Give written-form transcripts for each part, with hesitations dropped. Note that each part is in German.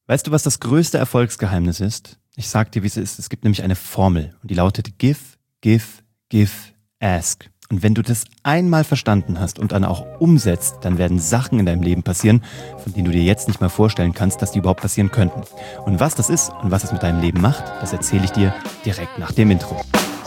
Weißt du, was das größte Erfolgsgeheimnis ist? Ich sag dir, wie es ist. Es gibt nämlich eine Formel und die lautet Give, Give, Give, Ask. Und wenn du das einmal verstanden hast und dann auch umsetzt, dann werden Sachen in deinem Leben passieren, von denen du dir jetzt nicht mal vorstellen kannst, dass die überhaupt passieren könnten. Und was das ist und was es mit deinem Leben macht, das erzähle ich dir direkt nach dem Intro.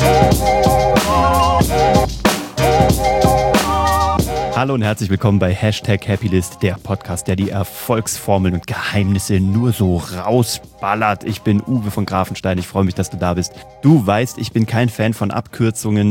Hallo und herzlich willkommen bei #Happylist, der Podcast, der die Erfolgsformeln und Geheimnisse nur so rausballert. Ich bin Uwe von Grafenstein, ich freue mich, dass du da bist. Du weißt, ich bin kein Fan von Abkürzungen,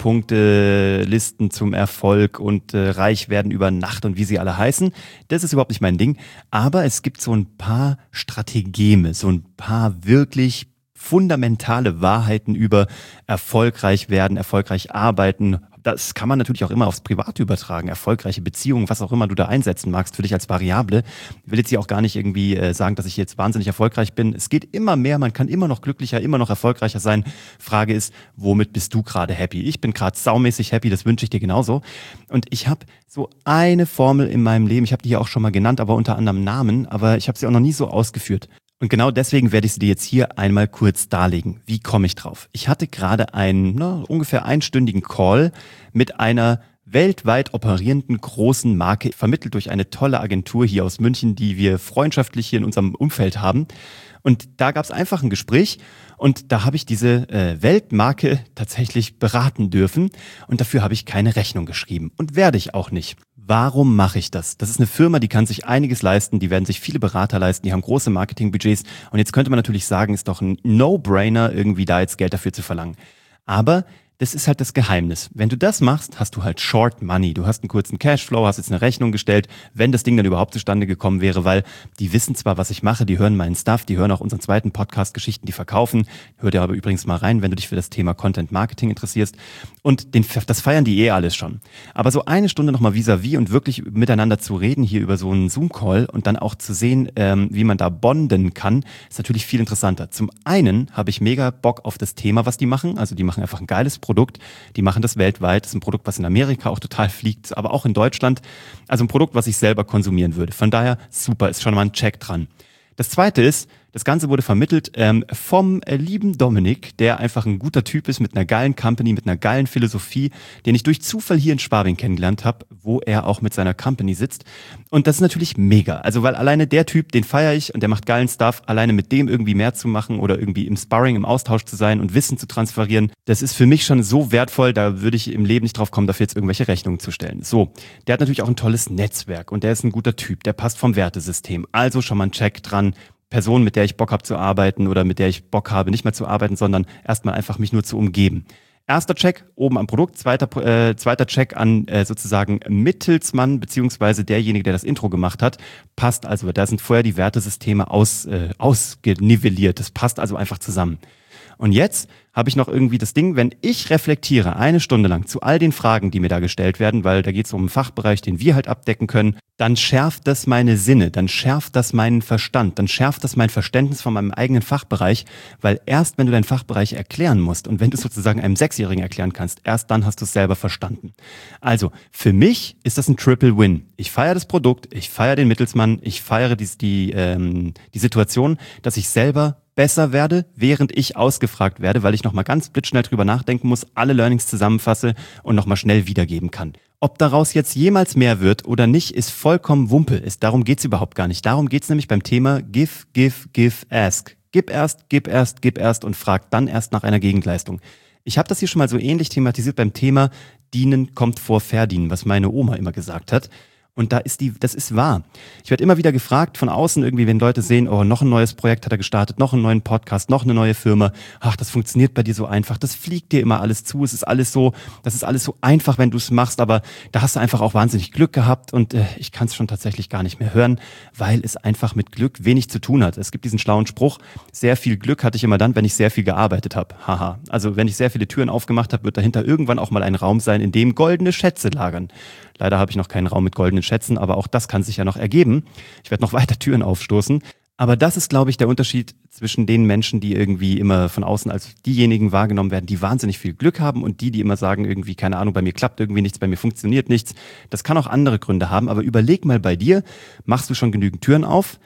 10-Punkte-Listen zum Erfolg und reich werden über Nacht und wie sie alle heißen. Das ist überhaupt nicht mein Ding, aber es gibt so ein paar Strategeme, so ein paar wirklich fundamentale Wahrheiten über erfolgreich werden, erfolgreich arbeiten. Das kann man natürlich auch immer aufs Private übertragen. Erfolgreiche Beziehungen, was auch immer du da einsetzen magst für dich als Variable. Ich will jetzt hier auch gar nicht irgendwie sagen, dass ich jetzt wahnsinnig erfolgreich bin. Es geht immer mehr, man kann immer noch glücklicher, immer noch erfolgreicher sein. Frage ist, womit bist du gerade happy? Ich bin gerade saumäßig happy, das wünsche ich dir genauso. Und ich habe so eine Formel in meinem Leben, ich habe die hier auch schon mal genannt, aber unter anderem Namen, aber ich habe sie auch noch nie so ausgeführt. Und genau deswegen werde ich sie dir jetzt hier einmal kurz darlegen. Wie komme ich drauf? Ich hatte gerade einen ungefähr einstündigen Call mit einer weltweit operierenden großen Marke, vermittelt durch eine tolle Agentur hier aus München, die wir freundschaftlich hier in unserem Umfeld haben. Und da gab es einfach ein Gespräch und da habe ich diese Weltmarke tatsächlich beraten dürfen und dafür habe ich keine Rechnung geschrieben und werde ich auch nicht. Warum mache ich das? Das ist eine Firma, die kann sich einiges leisten, die werden sich viele Berater leisten, die haben große Marketingbudgets und jetzt könnte man natürlich sagen, ist doch ein No-Brainer, irgendwie da jetzt Geld dafür zu verlangen. Aber das ist halt das Geheimnis. Wenn du das machst, hast du halt Short Money. Du hast einen kurzen Cashflow, hast jetzt eine Rechnung gestellt, wenn das Ding dann überhaupt zustande gekommen wäre, weil die wissen zwar, was ich mache, die hören meinen Stuff, die hören auch unseren zweiten Podcast Geschichten, die verkaufen. Hör dir aber übrigens mal rein, wenn du dich für das Thema Content Marketing interessierst. Und das feiern die alles schon. Aber so eine Stunde nochmal vis-à-vis und wirklich miteinander zu reden hier über so einen Zoom-Call und dann auch zu sehen, wie man da bonden kann, ist natürlich viel interessanter. Zum einen habe ich mega Bock auf das Thema, was die machen. Also die machen einfach ein geiles Produkt. Die machen das weltweit. Das ist ein Produkt, was in Amerika auch total fliegt, aber auch in Deutschland. Also ein Produkt, was ich selber konsumieren würde. Von daher super, ist schon mal ein Check dran. Das zweite ist, das Ganze wurde vermittelt vom lieben Dominik, der einfach ein guter Typ ist mit einer geilen Company, mit einer geilen Philosophie, den ich durch Zufall hier in Schwabing kennengelernt habe, wo er auch mit seiner Company sitzt. Und das ist natürlich mega. Also weil alleine der Typ, den feiere ich und der macht geilen Stuff, alleine mit dem irgendwie mehr zu machen oder irgendwie im Sparring, im Austausch zu sein und Wissen zu transferieren, das ist für mich schon so wertvoll, da würde ich im Leben nicht drauf kommen, dafür jetzt irgendwelche Rechnungen zu stellen. So, der hat natürlich auch ein tolles Netzwerk und der ist ein guter Typ, der passt vom Wertesystem. Also schon mal ein Check dran. Person, mit der ich Bock habe zu arbeiten oder mit der ich Bock habe, nicht mehr zu arbeiten, sondern erstmal einfach mich nur zu umgeben. Erster Check oben am Produkt, zweiter Check an sozusagen Mittelsmann beziehungsweise derjenige, der das Intro gemacht hat. Passt also, da sind vorher die Wertesysteme ausgenivelliert. Das passt also einfach zusammen. Und jetzt habe ich noch irgendwie das Ding, wenn ich reflektiere eine Stunde lang zu all den Fragen, die mir da gestellt werden, weil da geht es um einen Fachbereich, den wir halt abdecken können, dann schärft das meine Sinne, dann schärft das meinen Verstand, dann schärft das mein Verständnis von meinem eigenen Fachbereich, weil erst wenn du deinen Fachbereich erklären musst und wenn du es sozusagen einem 6-Jährigen erklären kannst, erst dann hast du es selber verstanden. Also für mich ist das ein Triple Win. Ich feiere das Produkt, ich feiere den Mittelsmann, ich feiere die Situation, dass ich selber besser werde, während ich ausgefragt werde, weil ich nochmal ganz blitzschnell drüber nachdenken muss, alle Learnings zusammenfasse und nochmal schnell wiedergeben kann. Ob daraus jetzt jemals mehr wird oder nicht, ist vollkommen Wumpe. Darum geht's überhaupt gar nicht. Darum geht's nämlich beim Thema Give, Give, Give, Ask. Gib erst, gib erst, gib erst und frag dann erst nach einer Gegenleistung. Ich habe das hier schon mal so ähnlich thematisiert beim Thema Dienen kommt vor Verdienen, was meine Oma immer gesagt hat. Und das ist wahr. Ich werde immer wieder gefragt von außen irgendwie, wenn Leute sehen, oh, noch ein neues Projekt hat er gestartet, noch einen neuen Podcast, noch eine neue Firma. Ach, das funktioniert bei dir so einfach. Das fliegt dir immer alles zu. Das ist alles so einfach, wenn du es machst. Aber da hast du einfach auch wahnsinnig Glück gehabt. Und ich kann es schon tatsächlich gar nicht mehr hören, weil es einfach mit Glück wenig zu tun hat. Es gibt diesen schlauen Spruch, sehr viel Glück hatte ich immer dann, wenn ich sehr viel gearbeitet habe. Haha. Also wenn ich sehr viele Türen aufgemacht habe, wird dahinter irgendwann auch mal ein Raum sein, in dem goldene Schätze lagern. Leider habe ich noch keinen Raum mit goldenen Schätzen, aber auch das kann sich ja noch ergeben. Ich werde noch weiter Türen aufstoßen. Aber das ist, glaube ich, der Unterschied zwischen den Menschen, die irgendwie immer von außen als diejenigen wahrgenommen werden, die wahnsinnig viel Glück haben und die immer sagen, irgendwie, keine Ahnung, bei mir klappt irgendwie nichts, bei mir funktioniert nichts. Das kann auch andere Gründe haben, aber überleg mal bei dir, machst du schon genügend Türen auf?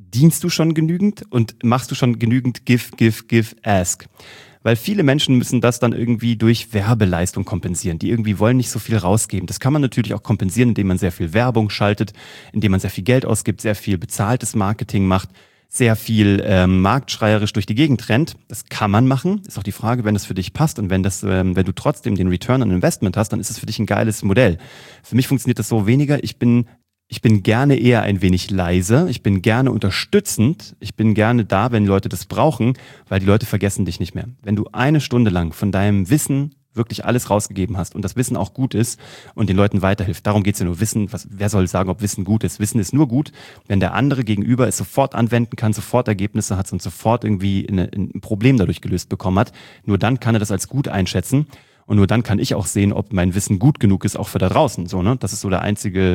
Dienst du schon genügend und machst du schon genügend Give, Ask? Weil viele Menschen müssen das dann irgendwie durch Werbeleistung kompensieren. Die irgendwie wollen nicht so viel rausgeben. Das kann man natürlich auch kompensieren, indem man sehr viel Werbung schaltet, indem man sehr viel Geld ausgibt, sehr viel bezahltes Marketing macht, sehr viel marktschreierisch durch die Gegend rennt. Das kann man machen. Ist auch die Frage, wenn das für dich passt und wenn du trotzdem den Return on Investment hast, dann ist es für dich ein geiles Modell. Für mich funktioniert das so weniger. Ich bin gerne eher ein wenig leise. Ich bin gerne unterstützend. Ich bin gerne da, wenn die Leute das brauchen, weil die Leute vergessen dich nicht mehr. Wenn du 1 Stunde lang von deinem Wissen wirklich alles rausgegeben hast und das Wissen auch gut ist und den Leuten weiterhilft. Darum geht's ja nur. Wer soll sagen, ob Wissen gut ist? Wissen ist nur gut, wenn der andere gegenüber es sofort anwenden kann, sofort Ergebnisse hat und sofort irgendwie ein Problem dadurch gelöst bekommen hat. Nur dann kann er das als gut einschätzen. Und nur dann kann ich auch sehen, ob mein Wissen gut genug ist, auch für da draußen. So, ne? Das ist so der einzige,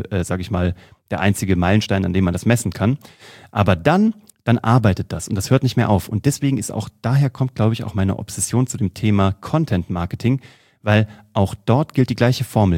der einzige Meilenstein, an dem man das messen kann. Aber dann arbeitet das und das hört nicht mehr auf. Und deswegen daher kommt, glaube ich, auch meine Obsession zu dem Thema Content Marketing, weil auch dort gilt die gleiche Formel.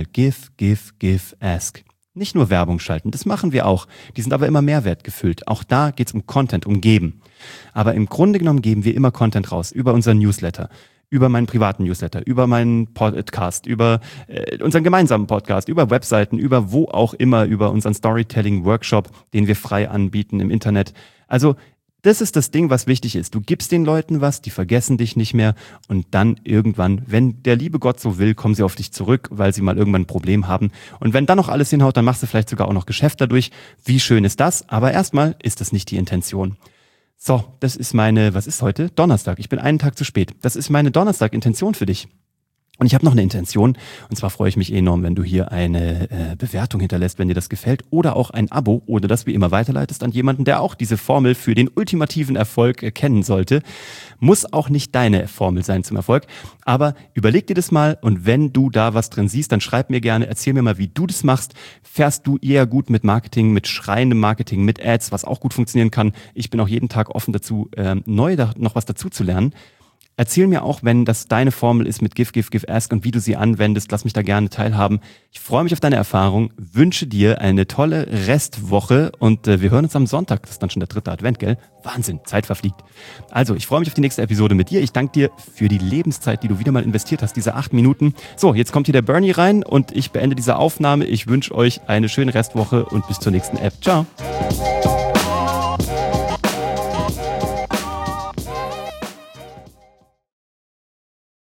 Give, ask. Nicht nur Werbung schalten, das machen wir auch. Die sind aber immer Mehrwert gefüllt. Auch da geht es um Content, um Geben. Aber im Grunde genommen geben wir immer Content raus über unseren Newsletter, über meinen privaten Newsletter, über meinen Podcast, über unseren gemeinsamen Podcast, über Webseiten, über wo auch immer, über unseren Storytelling-Workshop, den wir frei anbieten im Internet. Also das ist das Ding, was wichtig ist. Du gibst den Leuten was, die vergessen dich nicht mehr und dann irgendwann, wenn der liebe Gott so will, kommen sie auf dich zurück, weil sie mal irgendwann ein Problem haben. Und wenn dann noch alles hinhaut, dann machst du vielleicht sogar auch noch Geschäft dadurch. Wie schön ist das? Aber erstmal ist das nicht die Intention. So, das ist was ist heute? Donnerstag. Ich bin einen Tag zu spät. Das ist meine Donnerstag-Intention für dich. Und ich habe noch eine Intention, und zwar freue ich mich enorm, wenn du hier eine Bewertung hinterlässt, wenn dir das gefällt, oder auch ein Abo, oder das wie immer weiterleitest an jemanden, der auch diese Formel für den ultimativen Erfolg kennen sollte. Muss auch nicht deine Formel sein zum Erfolg, aber überleg dir das mal und wenn du da was drin siehst, dann schreib mir gerne, erzähl mir mal, wie du das machst. Fährst du eher gut mit Marketing, mit schreiendem Marketing, mit Ads, was auch gut funktionieren kann? Ich bin auch jeden Tag offen dazu, neu noch was dazu zu lernen. Erzähl mir auch, wenn das deine Formel ist mit Give, Ask und wie du sie anwendest. Lass mich da gerne teilhaben. Ich freue mich auf deine Erfahrung, wünsche dir eine tolle Restwoche und wir hören uns am Sonntag. Das ist dann schon der 3. Advent, gell? Wahnsinn, Zeit verfliegt. Also, ich freue mich auf die nächste Episode mit dir. Ich danke dir für die Lebenszeit, die du wieder mal investiert hast, diese 8 Minuten. So, jetzt kommt hier der Bernie rein und ich beende diese Aufnahme. Ich wünsche euch eine schöne Restwoche und bis zur nächsten App. Ciao.